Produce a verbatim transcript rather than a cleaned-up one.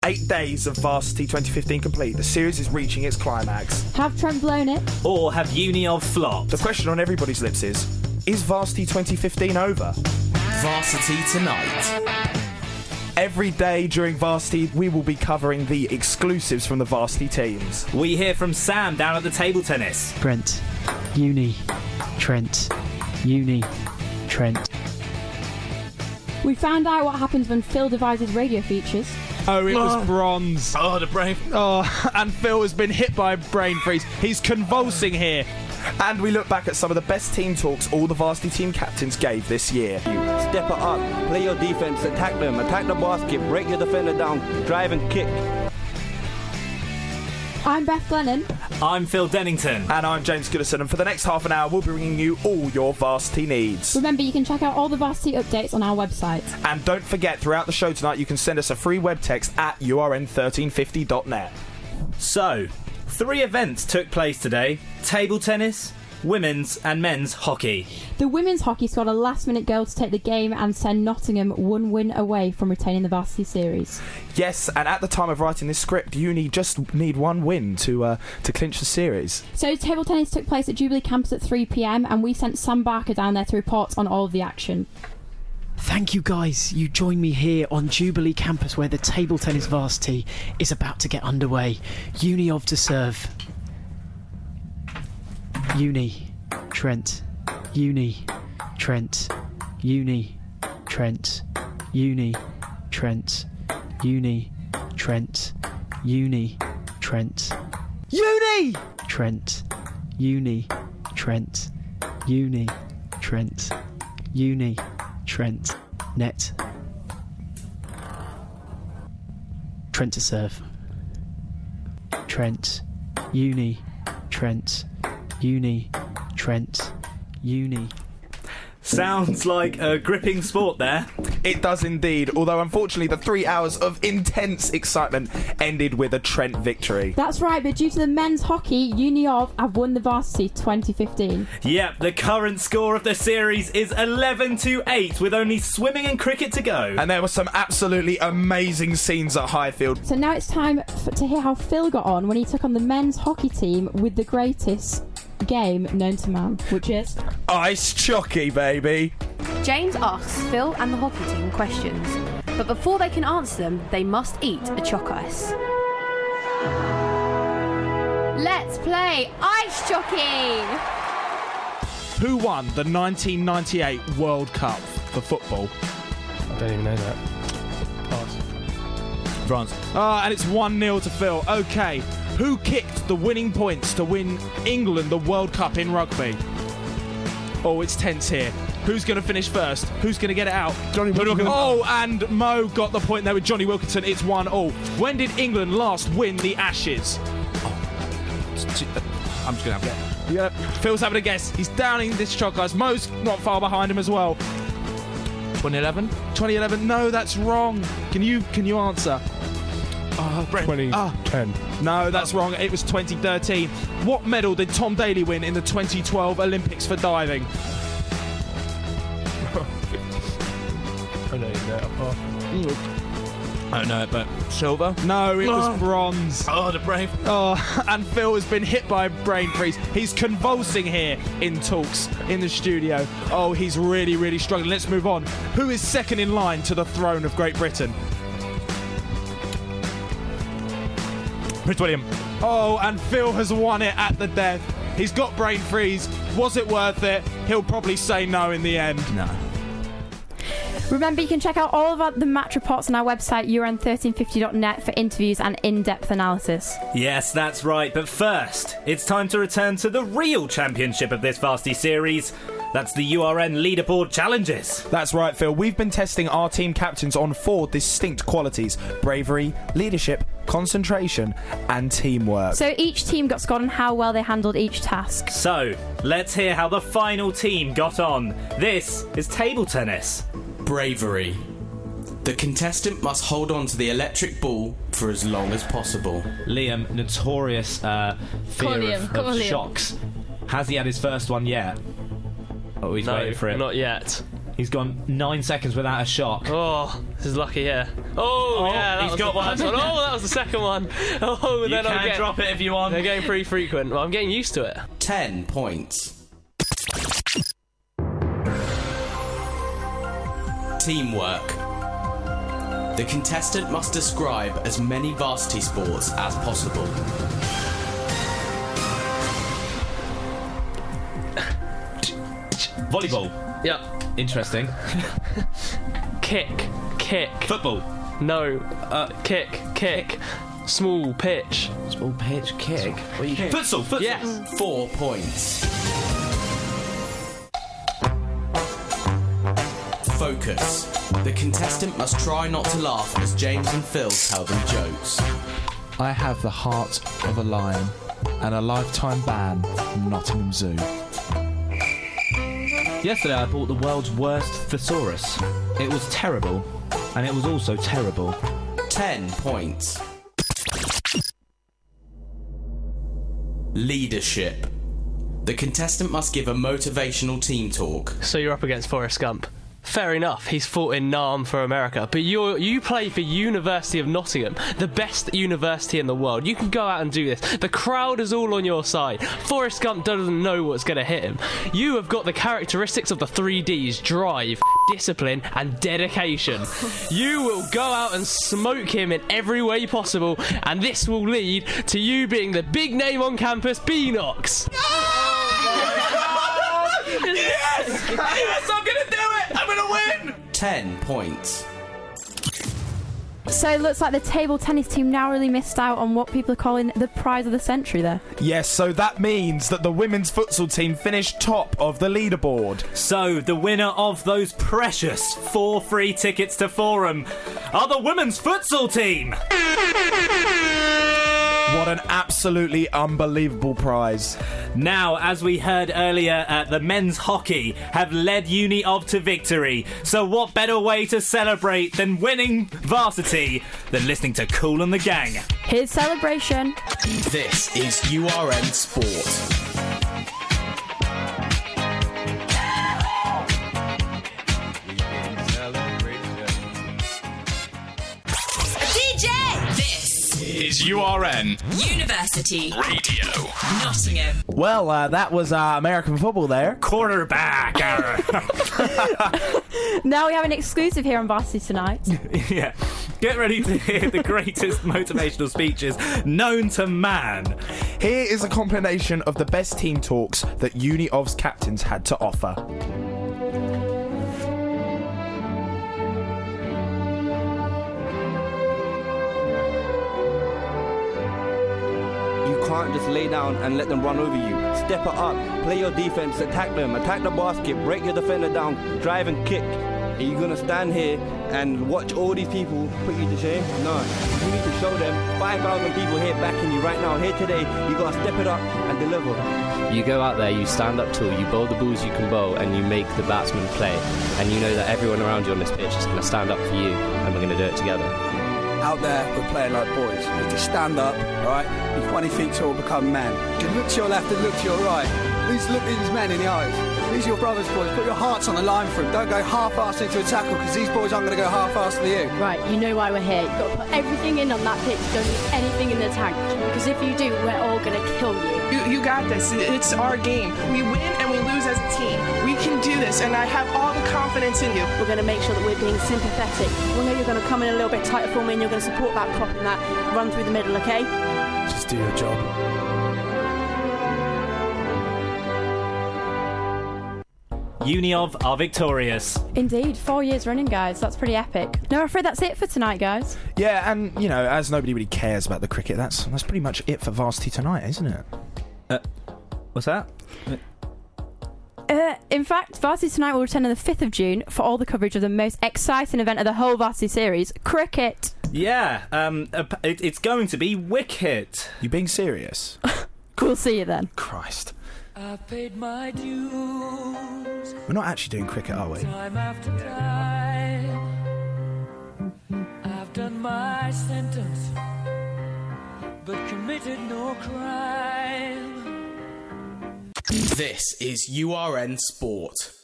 Eight days of Varsity twenty fifteen complete. The series is reaching its climax. Have Trent blown it? Or have Uniov flopped? The question on everybody's lips is, is Varsity twenty fifteen over? Varsity Tonight. Every day during Varsity, we will be covering the exclusives from the Varsity teams. We hear from Sam down at the table tennis. Brent, Uni, Trent, Uni, Trent. We found out what happens when Phil devises radio features. Oh, it was bronze. Oh, the brain. Oh, and Phil has been hit by a brain freeze. He's convulsing here. And we look back at some of the best team talks all the Varsity team captains gave this year. Step it up, play your defense, attack them, attack the basket, break your defender down, drive and kick. I'm Beth Glennon. I'm Phil Dennington. And I'm James Goodison. And for the next half an hour, we'll be bringing you all your Varsity needs. Remember, you can check out all the Varsity updates on our website. And don't forget, throughout the show tonight, you can send us a free web text at U R N thirteen fifty dot net. So, three events took place today. Table tennis, women's and men's hockey. The women's hockey scored a last-minute goal to take the game and send Nottingham one win away from retaining the Varsity series. Yes, and at the time of writing this script, Uni just need one win to uh, to clinch the series. So table tennis took place at Jubilee Campus at three p m and we sent Sam Barker down there to report on all of the action. Thank you, guys. You join me here on Jubilee Campus where the table tennis varsity is about to get underway. Uniov to serve. Uni, Trent, Uni, Trent, Uni, Trent, Uni, Trent, Uni, Trent, Uni, Trent, Uni, Trent, Uni, Trent, Uni, Trent, Uni, Trent, net. Trent to serve. Trent, Uni, Trent, Uni, Trent, Uni. Sounds like a gripping sport there. It does indeed, although unfortunately the three hours of intense excitement ended with a Trent victory. That's right, but due to the men's hockey, Uniov have won the Varsity twenty fifteen. Yep, the current score of the series is eleven to eight with only swimming and cricket to go. And there were some absolutely amazing scenes at Highfield. So now it's time f- to hear how Phil got on when he took on the men's hockey team with the greatest game known to man, which is Ice Chocky, baby. James asks Phil and the hockey team questions, but before they can answer them, they must eat a choc ice. Let's play Ice Jockey! Who won the nineteen ninety-eight World Cup for football? I don't even know that. Pass. France. Ah, and it's one nil to Phil. Okay. Who kicked the winning points to win England the World Cup in rugby? Oh, it's tense here. Who's going to finish first? Who's going to get it out? Johnny Wilkinson. Oh, and Mo got the point there with Johnny Wilkinson. It's one all. When did England last win the Ashes? Oh. I'm just going to have it. Yep. Phil's having a guess. He's downing this choc ice. Mo's not far behind him as well. twenty eleven? twenty eleven. No, that's wrong. Can you can you answer? Oh, twenty ten. Oh. No, that's wrong. It was twenty thirteen. What medal did Tom Daley win in the twenty twelve Olympics for diving? I don't even know it. Oh. I don't know it, but silver? No, it oh. was bronze. Oh, the brave. Oh, and Phil has been hit by a brain freeze. He's convulsing here in talks in the studio. Oh, he's really, really struggling. Let's move on. Who is second in line to the throne of Great Britain? Prince William. Oh, and Phil has won it at the death. He's got brain freeze. Was it worth it? He'll probably say no in the end. No. Remember, you can check out all of our, the match reports on our website, U R N thirteen fifty dot net, for interviews and in-depth analysis. Yes, that's right. But first, it's time to return to the real championship of this Varsity series. That's the U R N Leaderboard Challenges. That's right, Phil. We've been testing our team captains on four distinct qualities: bravery, leadership, concentration, and teamwork. So each team got scored on how well they handled each task. So, let's hear how the final team got on. This is table tennis. Bravery. The contestant must hold on to the electric ball for as long as possible. Liam, notorious uh, fear on, of, Liam. Come of on, Liam. shocks. Has he had his first one yet? Oh, he's no, waiting for it. not yet. He's gone nine seconds without a shock. Oh, this is lucky here. Oh, Oh, yeah, that he's was got the one. first one. Oh, that was the second one. Oh, You then I'm can getting, drop it if you want. They're getting pretty frequent. Well, I'm getting used to it. Ten points. Teamwork. The contestant must describe as many varsity sports as possible. Volleyball. Yeah. Interesting. Kick. Kick. Football. No. Uh, kick. Kick. Small pitch. Small pitch. Kick. What are you Kick. Futsal. Futsal. Yes. Four points. Focus. The contestant must try not to laugh as James and Phil tell them jokes. I have the heart of a lion and a lifetime ban from Nottingham Zoo. Yesterday I bought the world's worst thesaurus. It was terrible, and it was also terrible. Ten points. Leadership. The contestant must give a motivational team talk. So you're up against Forrest Gump. Fair enough, he's fought in Nam for America, but you you play for University of Nottingham, the best university in the world. You can go out and do this. The crowd is all on your side. Forrest Gump doesn't know what's going to hit him. You have got the characteristics of the three Ds: drive, discipline, and dedication. You will go out and smoke him in every way possible, and this will lead to you being the big name on campus, Beanox. Yes! Yes, I'm gonna do it! I'm gonna win! Ten points. So it looks like the table tennis team now really missed out on what people are calling the prize of the century there. Yes, so that means that the women's futsal team finished top of the leaderboard. So, the winner of those precious four free tickets to Forum are the women's futsal team! What an absolutely unbelievable prize. Now, as we heard earlier, uh, the men's hockey have led Uni of to victory. So what better way to celebrate than winning varsity than listening to Kool and the Gang? Here's celebration. This is U R N Sport. Is U R N University Radio Nottingham. Well, uh, that was uh, American football there. Quarterback. Now we have an exclusive here on Varsity Tonight. Yeah. Get ready to hear the greatest motivational speeches known to man. Here is a combination of the best team talks that Uni of's captains had to offer. You can't just lay down and let them run over you. Step it up, play your defense, attack them, attack the basket, break your defender down, drive and kick. Are you gonna stand here and watch all these people put you to shame? No. You need to show them five thousand people here backing you right now. Here today, you gotta step it up and deliver. You go out there, you stand up tall, you bowl the balls you can bowl, and you make the batsman play. And you know that everyone around you on this pitch is going to stand up for you, and we're going to do it together. Out there, we're playing like boys. You need to stand up, right? Be twenty feet tall, become man. You look to your left and look to your right. Please look these men in the eyes. These are your brothers, boys. Put your hearts on the line for them. Don't go half-assed into a tackle, because these boys aren't going to go half-assed for you. Right, you know why we're here. You've got to put everything in on that pitch. Don't leave anything in the tank, because if you do, we're all going to kill you. You, you got this. It's our game. We win and we lose as a team. We can do this, and I have all the confidence in you. We're going to make sure that we're being sympathetic. We know you're going to come in a little bit tighter for me, and you're going to support that prop in that run through the middle, okay? Just do your job. Uni of are victorious. Indeed, four years running, guys. That's pretty epic. No, I'm afraid that's it for tonight, guys. Yeah, and, you know, as nobody really cares about the cricket, that's that's pretty much it for Varsity Tonight, isn't it? Uh, what's that? Uh, in fact, Varsity Tonight will return on the fifth of June for all the coverage of the most exciting event of the whole Varsity series, cricket. Yeah, um, it, it's going to be wicked. You being serious? We'll see you then. Christ. I've paid my dues. We're not actually doing cricket, are we? Time after time. I've done my sentence, but committed no crime. This is U R N Sport.